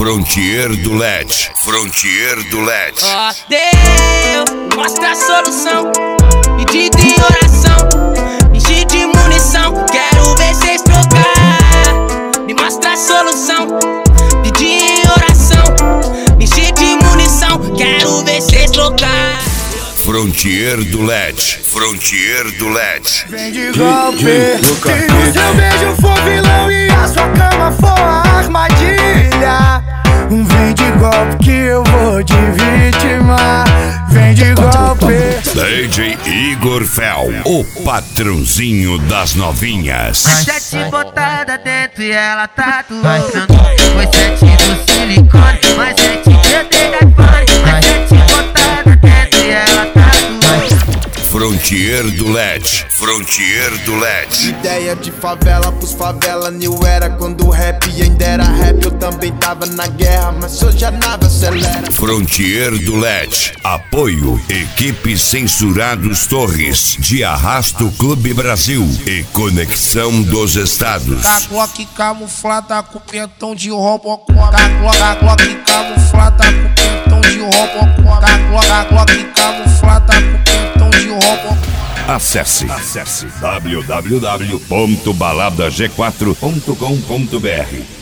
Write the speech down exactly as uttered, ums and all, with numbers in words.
Frontier do L E D. Frontier do L E D. Ó oh, Deus, mostra a solução. Pedido em oração, enchi de munição. Quero ver cês trocar. Me mostra a solução. Pedi em oração, enchi de munição. Quero ver cês trocar. Frontier do L E D. Frontier do L E D. Vem de golpe. Se o seu beijo for vilão e a sua cama for a armadilha, vem de golpe que eu vou te vitimar. Vem de golpe. D J Igor Fel, o patrãozinho das novinhas. Mais sete botada dentro e ela tatuou. Foi sete do silicone, mais sete eu dei iPhone. Mais sete botada dentro e ela tatuou. Frontier do L E D. Frontier do L E D. Ideia de favela pros favela new era. Quando o rap ainda era rap, eu também tava na guerra, mas hoje a nave acelera. Frontier do L E D. Apoio Equipe Censurados Torres, de Arrasto Clube Brasil e Conexão dos Estados. A Glock camuflada com pentão de Robocop. A Glock, a Glock camuflada com pentão de Robocop. A Glock, a Glock camuflada com pentão de Robocop. Acesse, acesse w w w ponto balada g quatro ponto com ponto b r.